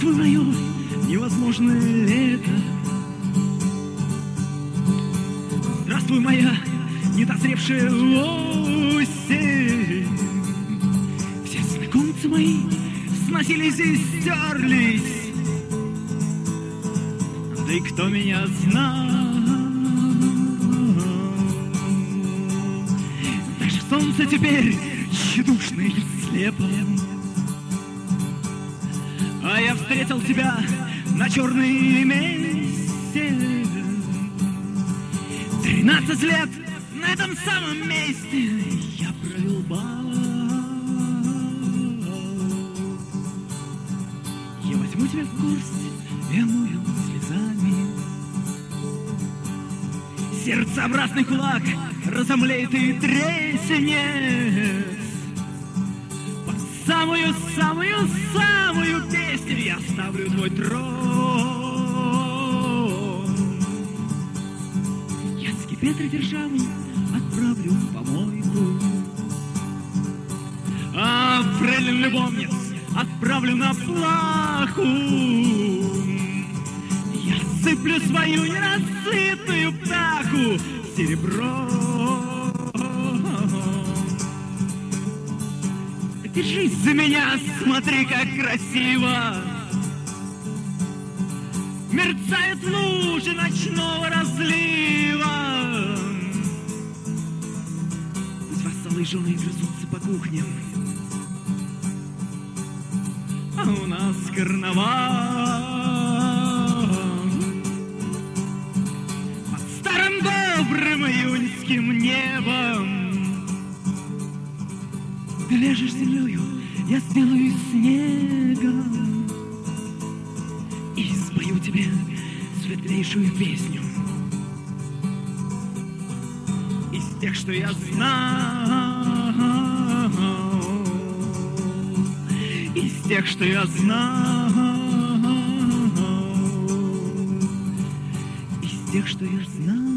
Здравствуй, мое невозможное лето. Здравствуй, моя недозревшая осень. Все знакомцы мои сносились и стерлись. Да и кто меня знал? Даже солнце теперь тщедушно и слепо. А я встретил тебя на черный месяц. 13 лет на этом самом месте я провел бал. Я возьму тебя в горсть и омою слезами. Сердцеобразный кулак разомлеет и треснет. Под самую-самую-самую песню я ставлю твой трон. Я скипетр державу отправлю в помойку, а фрейлин любовниц отправлю на плаху. Я сыплю свою ненасытную птаху серебром. Держись за меня, смотри, как красиво мерцают лужи ночного разлива. Пусть вассалы и жены грызутся по кухням, а у нас карнавал. Под старым добрым июньским небом ты ляжешь землею, я сделаю из снега и спою тебе светлейшую песню из тех, что я знал, из тех, что я знал, из тех, что я знал.